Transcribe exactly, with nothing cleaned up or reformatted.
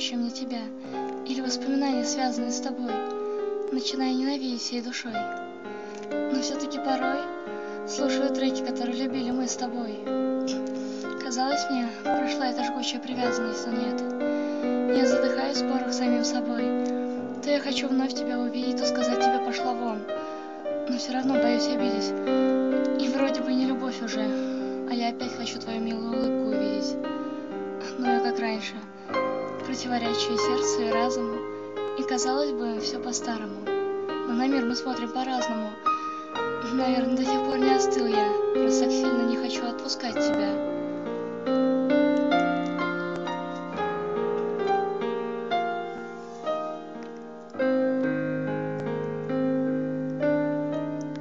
мне тебя, или воспоминания, связанные с тобой, начинаю ненавидеть всей душой. Но все-таки порой слушаю треки, которые любили мы с тобой. Казалось мне, прошла эта жгучая привязанность, но нет. Я задыхаюсь в спорах с самим собой. То я хочу вновь тебя увидеть, то сказать тебе пошла вон. Но все равно боюсь обидеть. И вроде бы не любовь уже, а я опять хочу твою милую улыбку увидеть. Но я как раньше, противоречие сердцу и разуму. И казалось бы, все по-старому. Но на мир мы смотрим по-разному. Наверное, до сих пор не остыл я, раз так сильно не хочу отпускать тебя.